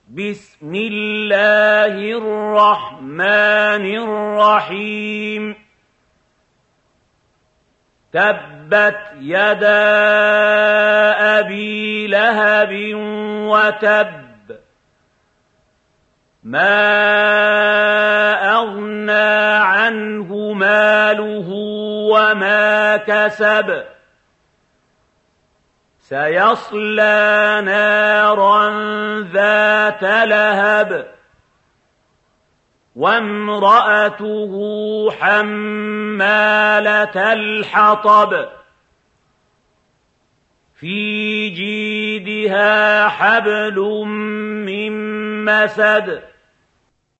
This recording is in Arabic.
بسم الله الرحمن الرحيم تبت يدا أبي لهب وتب ما أغنى عنه ماله وما كسب سيصلى نارا ذات لهب وامرأته حمالة الحطب في جيدها حبل من مسد